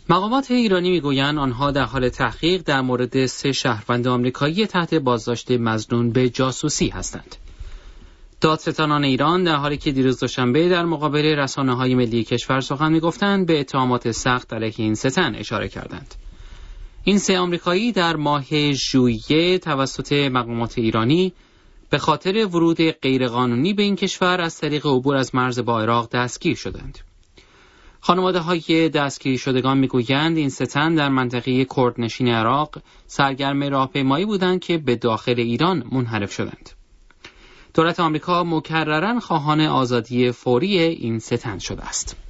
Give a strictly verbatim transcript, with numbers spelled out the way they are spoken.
مقامات ایرانی میگویند آنها در حال تحقیق در مورد سه شهروند آمریکایی تحت بازداشت مظنون به جاسوسی هستند. دادستانان ایران در حالی که دیروز دوشنبه در مقابل رسانه‌های ملی کشور سخن می‌گفتند به اتهامات سخت علیه این سه تن اشاره کردند. این سه آمریکایی در ماه ژوئیه توسط مقامات ایرانی به خاطر ورود غیرقانونی به این کشور از طریق عبور از مرز با عراق دستگیر شدند. خانواده‌های دستگیر شدگان می‌گویند این سه تن در منطقه کردنشین عراق سرگرم راهپیمایی بودند که به داخل ایران منحرف شدند. دولت آمریکا مکرراً خواهان آزادی فوری این سه تن شده است.